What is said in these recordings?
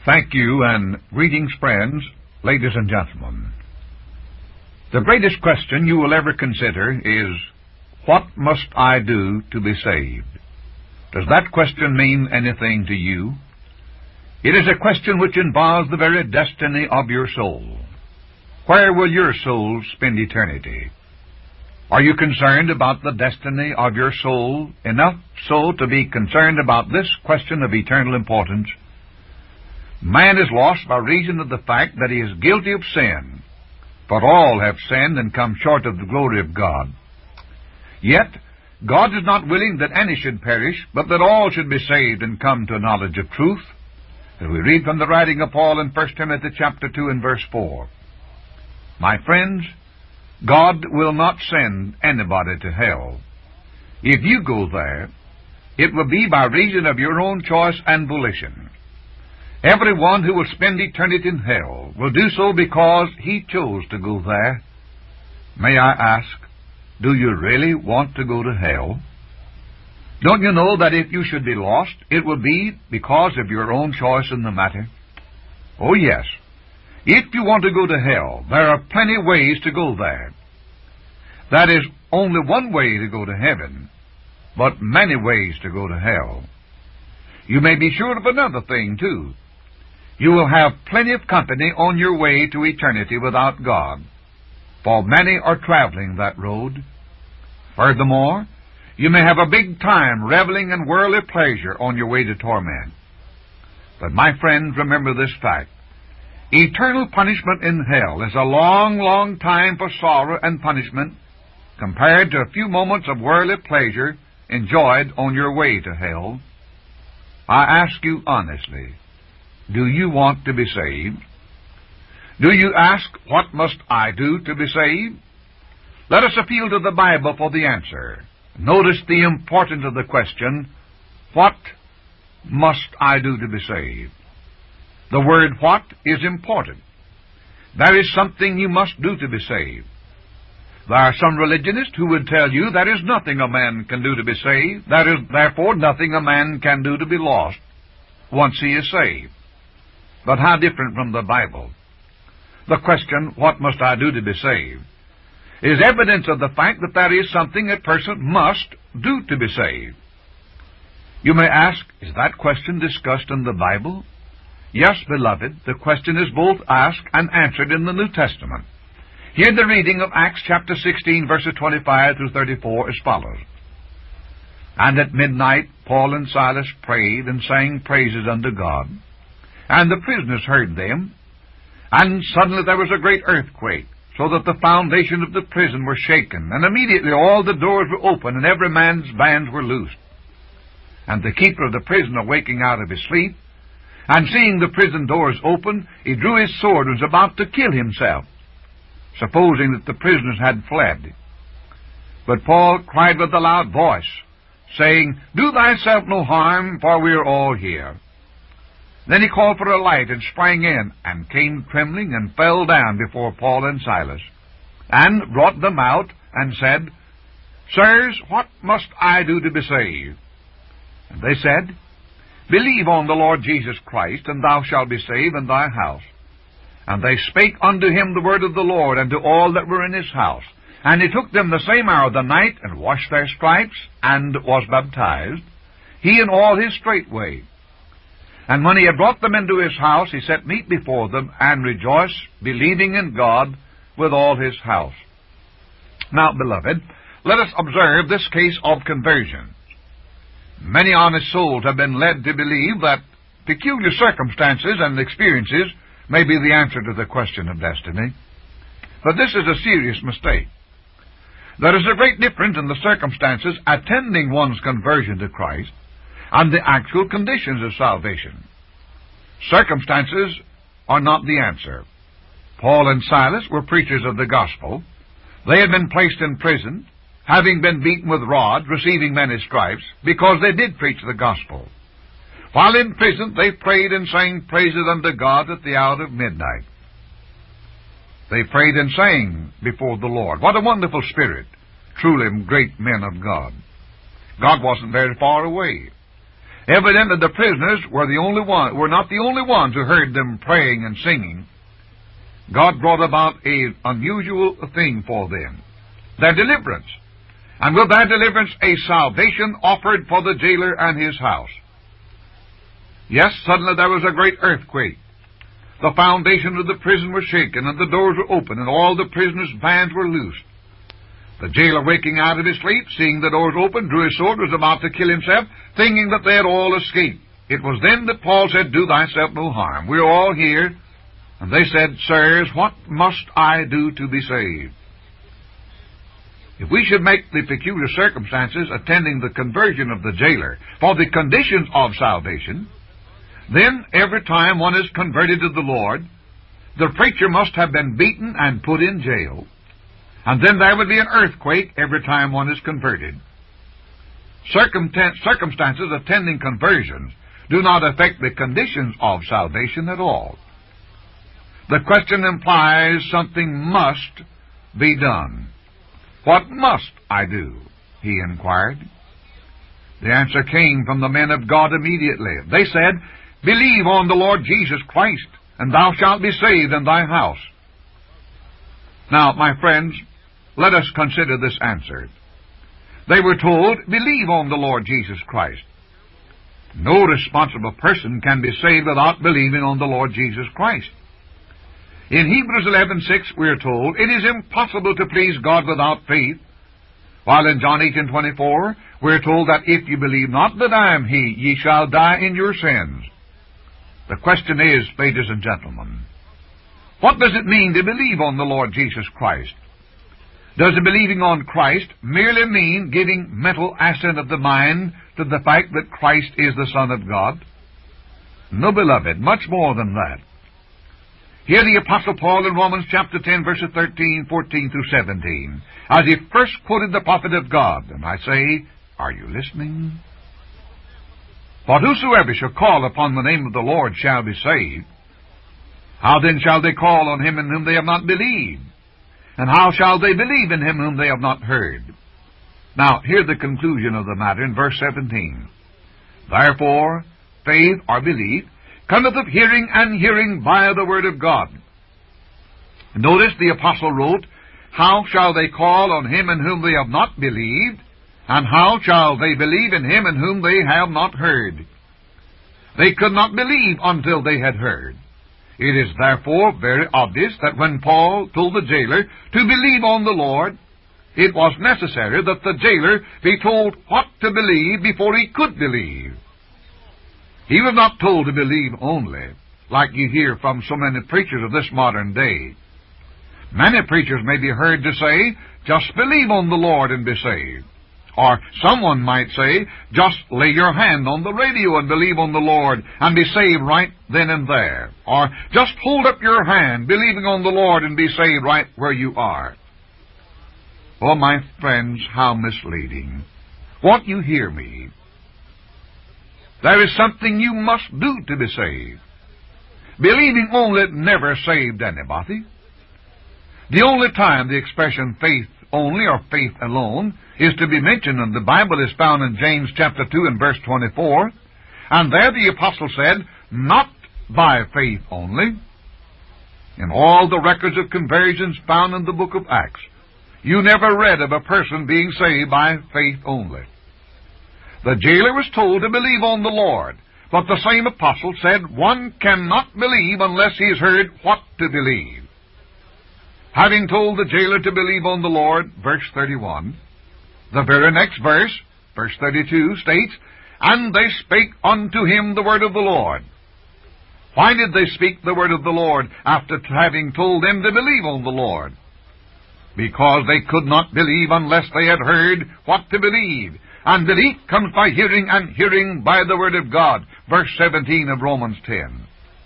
Thank you, and greetings, friends, ladies and gentlemen. The greatest question you will ever consider is, what must I do to be saved? Does that question mean anything to you? It is a question which involves the very destiny of your soul. Where will your soul spend eternity? Are you concerned about the destiny of your soul enough so to be concerned about this question of eternal importance? Man is lost by reason of the fact that he is guilty of sin, for all have sinned and come short of the glory of God. Yet God is not willing that any should perish, but that all should be saved and come to a knowledge of truth, as we read from the writing of Paul in 1 Timothy chapter 2 and verse 4. My friends, God will not send anybody to hell. If you go there, it will be by reason of your own choice and volition. Everyone who will spend eternity in hell will do so because he chose to go there. May I ask, do you really want to go to hell? Don't you know that if you should be lost, it will be because of your own choice in the matter? Oh, yes. If you want to go to hell, there are plenty of ways to go there. That is only one way to go to heaven, but many ways to go to hell. You may be sure of another thing, too. You will have plenty of company on your way to eternity without God, for many are traveling that road. Furthermore, you may have a big time reveling in worldly pleasure on your way to torment. But my friends, remember this fact. Eternal punishment in hell is a long, long time for sorrow and punishment compared to a few moments of worldly pleasure enjoyed on your way to hell. I ask you honestly, do you want to be saved? Do you ask, what must I do to be saved? Let us appeal to the Bible for the answer. Notice the importance of the question, what must I do to be saved? The word what is important. There is something you must do to be saved. There are some religionists who would tell you there is nothing a man can do to be saved. There is therefore nothing a man can do to be lost once he is saved. But how different from the Bible? The question, what must I do to be saved, is evidence of the fact that there is something a person must do to be saved. You may ask, is that question discussed in the Bible? Yes, beloved, the question is both asked and answered in the New Testament. Hear the reading of Acts chapter 16, verses 25 through 34 as follows. And at midnight Paul and Silas prayed and sang praises unto God, and the prisoners heard them. And suddenly there was a great earthquake, so that the foundation of the prison were shaken, and immediately all the doors were open, and every man's bands were loosed. And the keeper of the prison, awaking out of his sleep, and seeing the prison doors open, he drew his sword and was about to kill himself, supposing that the prisoners had fled. But Paul cried with a loud voice, saying, Do thyself no harm, for we are all here. Then he called for a light, and sprang in, and came trembling, and fell down before Paul and Silas, and brought them out, and said, Sirs, what must I do to be saved? And they said, Believe on the Lord Jesus Christ, and thou shalt be saved in thy house. And they spake unto him the word of the Lord, and to all that were in his house. And he took them the same hour of the night, and washed their stripes, and was baptized, he and all his straightway. And when he had brought them into his house, he set meat before them, and rejoiced, believing in God with all his house. Now, beloved, let us observe this case of conversion. Many honest souls have been led to believe that peculiar circumstances and experiences may be the answer to the question of destiny. But this is a serious mistake. There is a great difference in the circumstances attending one's conversion to Christ and the actual conditions of salvation. Circumstances are not the answer. Paul and Silas were preachers of the gospel. They had been placed in prison, having been beaten with rods, receiving many stripes, because they did preach the gospel. While in prison, they prayed and sang praises unto God at the hour of midnight. They prayed and sang before the Lord. What a wonderful spirit. Truly great men of God. God wasn't very far away. Evidently the prisoners were not the only ones who heard them praying and singing. God brought about an unusual thing for them, their deliverance. And with that deliverance, a salvation offered for the jailer and his house. Yes, suddenly there was a great earthquake. The foundation of the prison was shaken, and the doors were open, and all the prisoners' bands were loosed. The jailer, waking out of his sleep, seeing the doors open, drew his sword, was about to kill himself, thinking that they had all escaped. It was then that Paul said, "Do thyself no harm. We are all here." And they said, "Sirs, what must I do to be saved?" If we should make the peculiar circumstances attending the conversion of the jailer for the conditions of salvation, then every time one is converted to the Lord, the preacher must have been beaten and put in jail, and then there would be an earthquake every time one is converted. Circumstances attending conversions do not affect the conditions of salvation at all. The question implies something must be done. "What must I do?" he inquired. The answer came from the men of God immediately. They said, "Believe on the Lord Jesus Christ, and thou shalt be saved in thy house." Now, my friends, let us consider this answer. They were told, "Believe on the Lord Jesus Christ." No responsible person can be saved without believing on the Lord Jesus Christ. In Hebrews 11:6 we are told, "It is impossible to please God without faith." While in John 8:24 we are told that if you believe not that I am He, ye shall die in your sins. The question is, ladies and gentlemen, what does it mean to believe on the Lord Jesus Christ? Does the believing on Christ merely mean giving mental assent of the mind to the fact that Christ is the Son of God? No, beloved, much more than that. Here the Apostle Paul in Romans chapter 10, verses 13, 14 through 17, as he first quoted the prophet of God, and I say, are you listening? "But whosoever shall call upon the name of the Lord shall be saved. How then shall they call on him in whom they have not believed? And how shall they believe in him whom they have not heard?" Now, hear the conclusion of the matter in verse 17. "Therefore, faith or belief cometh of hearing, and hearing by the word of God." Notice the apostle wrote, "How shall they call on him in whom they have not believed? And how shall they believe in him in whom they have not heard?" They could not believe until they had heard. It is therefore very obvious that when Paul told the jailer to believe on the Lord, it was necessary that the jailer be told what to believe before he could believe. He was not told to believe only, like you hear from so many preachers of this modern day. Many preachers may be heard to say, "Just believe on the Lord and be saved." Or someone might say, "Just lay your hand on the radio and believe on the Lord and be saved right then and there." Or, "Just hold up your hand, believing on the Lord, and be saved right where you are." Oh, my friends, how misleading. Won't you hear me? There is something you must do to be saved. Believing only never saved anybody. The only time the expression faith only or faith alone is to be mentioned in the Bible is found in James chapter 2 and verse 24. And there the apostle said, "Not by faith only." In all the records of conversions found in the book of Acts, you never read of a person being saved by faith only. The jailer was told to believe on the Lord, but the same apostle said one cannot believe unless he has heard what to believe. Having told the jailer to believe on the Lord, verse 31, the very next verse, verse 32, states, "And they spake unto him the word of the Lord." Why did they speak the word of the Lord after having told them to believe on the Lord? Because they could not believe unless they had heard what to believe. And belief comes by hearing, and hearing by the word of God. Verse 17 of Romans 10.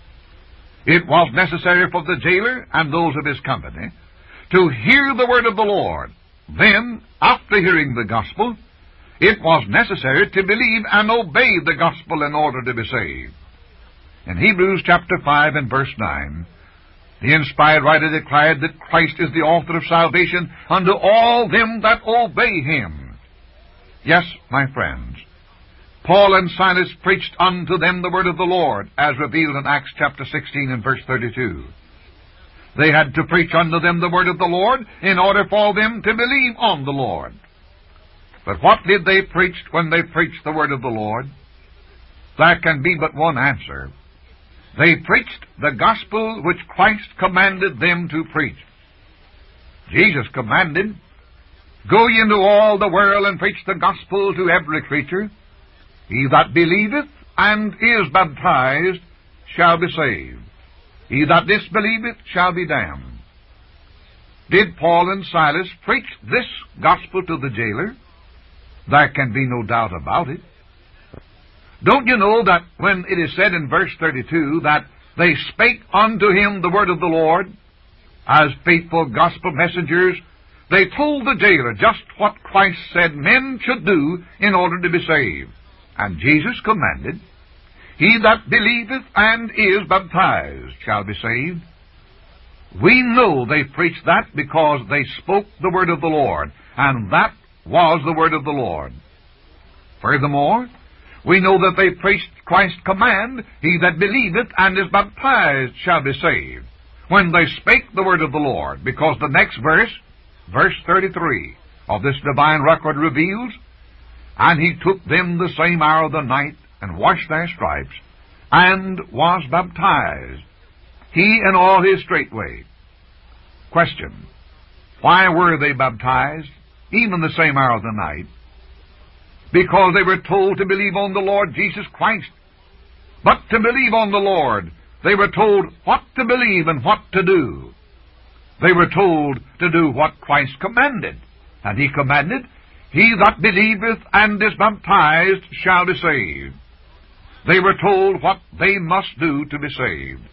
It was necessary for the jailer and those of his company to hear the word of the Lord. Then, after hearing the gospel, it was necessary to believe and obey the gospel in order to be saved. In Hebrews chapter 5 and verse 9, the inspired writer declared that Christ is the author of salvation unto all them that obey him. Yes, my friends, Paul and Silas preached unto them the word of the Lord, as revealed in Acts chapter 16 and verse 32. They had to preach unto them the word of the Lord in order for them to believe on the Lord. But what did they preach when they preached the word of the Lord? There can be but one answer. They preached the gospel which Christ commanded them to preach. Jesus commanded, "Go ye into all the world and preach the gospel to every creature. He that believeth and is baptized shall be saved. He that disbelieveth shall be damned." Did Paul and Silas preach this gospel to the jailer? There can be no doubt about it. Don't you know that when it is said in verse 32 that they spake unto him the word of the Lord, as faithful gospel messengers, they told the jailer just what Christ said men should do in order to be saved. And Jesus commanded, "He that believeth and is baptized shall be saved." We know they preached that because they spoke the word of the Lord, and that was the word of the Lord. Furthermore, we know that they preached Christ's command, "He that believeth and is baptized shall be saved," when they spake the word of the Lord, because the next verse, verse 33 of this divine record reveals, "And he took them the same hour of the night, and washed their stripes, and was baptized, he and all his straightway." Question: why were they baptized, even the same hour of the night? Because they were told to believe on the Lord Jesus Christ. But to believe on the Lord, they were told what to believe and what to do. They were told to do what Christ commanded. And he commanded, "He that believeth and is baptized shall be saved." They were told what they must do to be saved.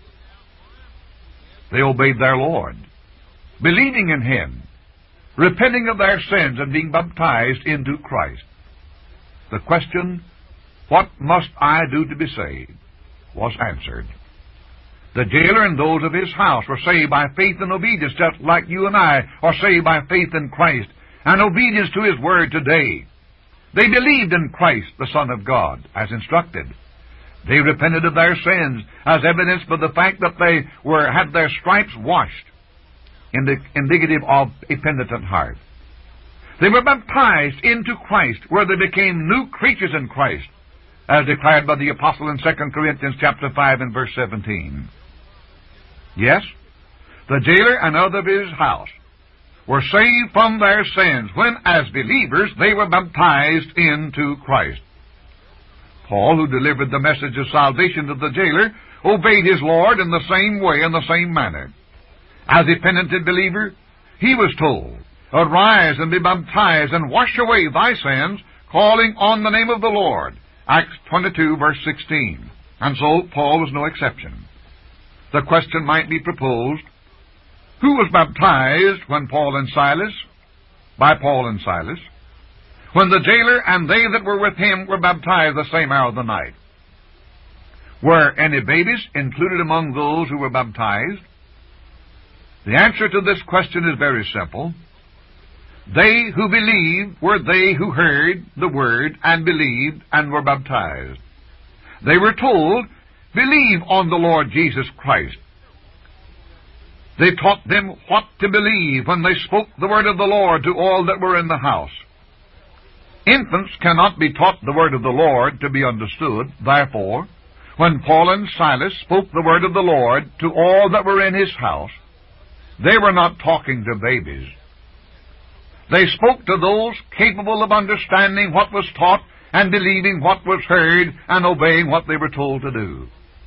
They obeyed their Lord, believing in him, repenting of their sins, and being baptized into Christ. The question, "What must I do to be saved?" was answered. The jailer and those of his house were saved by faith and obedience, just like you and I are saved by faith in Christ and obedience to his word today. They believed in Christ, the Son of God, as instructed. They repented of their sins, as evidenced by the fact that they had their stripes washed, indicative of a penitent heart. They were baptized into Christ, where they became new creatures in Christ, as declared by the apostle in 2 Corinthians chapter 5 and verse 17. Yes, the jailer and other of his house were saved from their sins when, as believers, they were baptized into Christ. Paul, who delivered the message of salvation to the jailer, obeyed his Lord in the same way, in the same manner. As a penitent believer, he was told, "Arise and be baptized, and wash away thy sins, calling on the name of the Lord." Acts 22, verse 16. And so Paul was no exception. The question might be proposed, who was baptized when Paul and Silas? By Paul and Silas. When the jailer and they that were with him were baptized the same hour of the night. Were any babies included among those who were baptized? The answer to this question is very simple. They who believed were they who heard the word and believed and were baptized. They were told, "Believe on the Lord Jesus Christ." They taught them what to believe when they spoke the word of the Lord to all that were in the house. Infants cannot be taught the word of the Lord to be understood. Therefore, when Paul and Silas spoke the word of the Lord to all that were in his house, they were not talking to babies. They spoke to those capable of understanding what was taught and believing what was heard and obeying what they were told to do.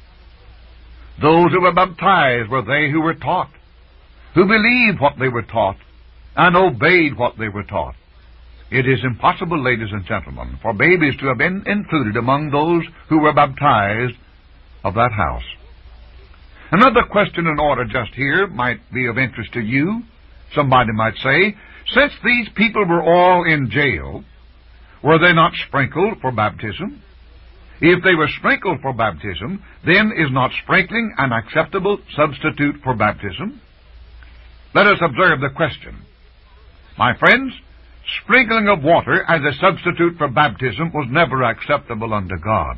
Those who were baptized were they who were taught, who believed what they were taught and obeyed what they were taught. It is impossible, ladies and gentlemen, for babies to have been included among those who were baptized of that house. Another question in order just here might be of interest to you. Somebody might say, since these people were all in jail, were they not sprinkled for baptism? If they were sprinkled for baptism, then is not sprinkling an acceptable substitute for baptism? Let us observe the question. My friends, Sprinkling of water as a substitute for baptism was never acceptable unto God.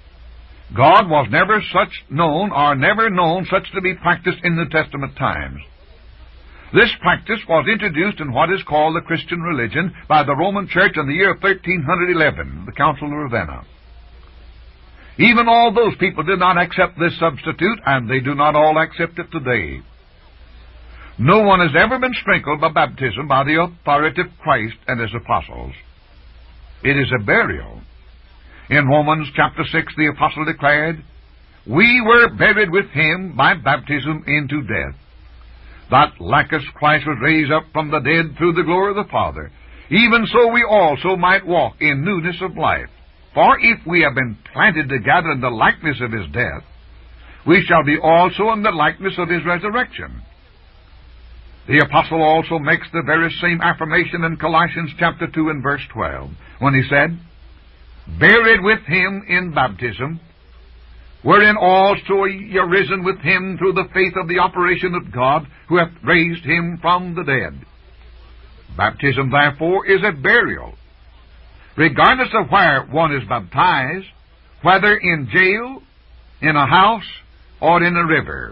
God was never known such to be practiced in the Testament times. This practice was introduced in what is called the Christian religion by the Roman Church in the year 1311, the Council of Ravenna. Even all those people did not accept this substitute, and they do not all accept it today. No one has ever been sprinkled by baptism by the authority of Christ and His apostles. It is a burial. In Romans chapter 6, the apostle declared, "We were buried with Him by baptism into death, that like as Christ was raised up from the dead through the glory of the Father, even so we also might walk in newness of life. For if we have been planted together in the likeness of His death, we shall be also in the likeness of His resurrection." The apostle also makes the very same affirmation in Colossians chapter 2 and verse 12, when he said, "Buried with Him in baptism, wherein also ye are risen with Him through the faith of the operation of God, who hath raised Him from the dead." Baptism, therefore, is a burial. Regardless of where one is baptized, whether in jail, in a house, or in a river.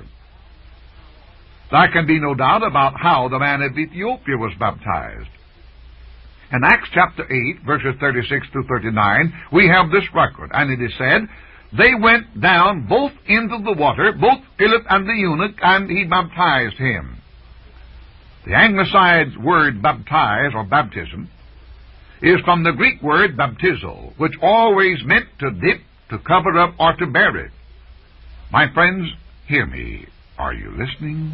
There can be no doubt about how the man of Ethiopia was baptized. In Acts chapter 8, verses 36 to 39, we have this record, and it is said, "They went down both into the water, both Philip and the eunuch, and he baptized him." The anglicized word baptize, or baptism, is from the Greek word baptizo, which always meant to dip, to cover up, or to bury. My friends, hear me. Are you listening?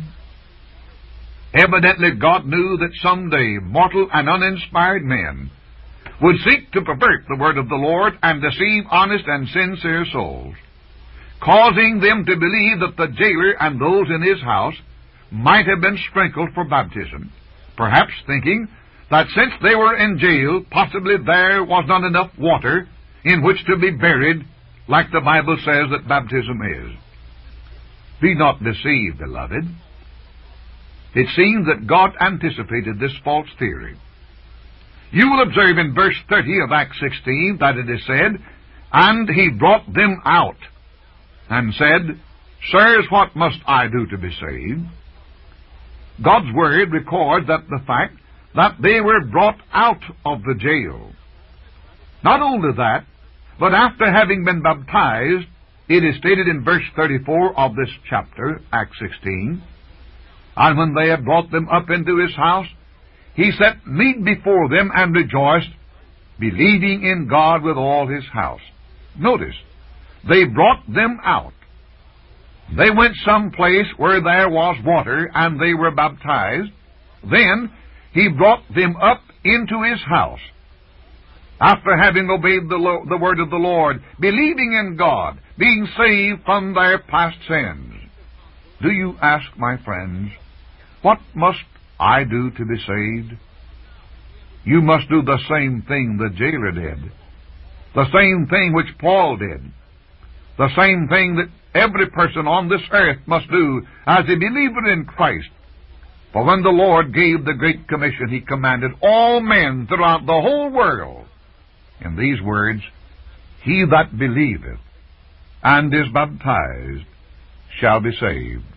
Evidently God knew that someday mortal and uninspired men would seek to pervert the word of the Lord and deceive honest and sincere souls, causing them to believe that the jailer and those in his house might have been sprinkled for baptism, perhaps thinking that since they were in jail, possibly there was not enough water in which to be buried, like the Bible says that baptism is. Be not deceived, beloved. It seems that God anticipated this false theory. You will observe in verse 30 of Acts 16 that it is said, "And He brought them out, and said, Sirs, what must I do to be saved?" God's Word records that the fact that they were brought out of the jail. Not only that, but after having been baptized, it is stated in verse 34 of this chapter, Acts 16, "And when they had brought them up into His house, He set meat before them and rejoiced, believing in God with all His house." Notice, they brought them out. They went someplace where there was water, and they were baptized. Then He brought them up into His house, after having obeyed the word of the Lord, believing in God, being saved from their past sins. Do you ask, my friends, what must I do to be saved? You must do the same thing the jailer did, the same thing which Paul did, the same thing that every person on this earth must do as a believer in Christ. For when the Lord gave the Great Commission, He commanded all men throughout the whole world in these words, "He that believeth and is baptized shall be saved."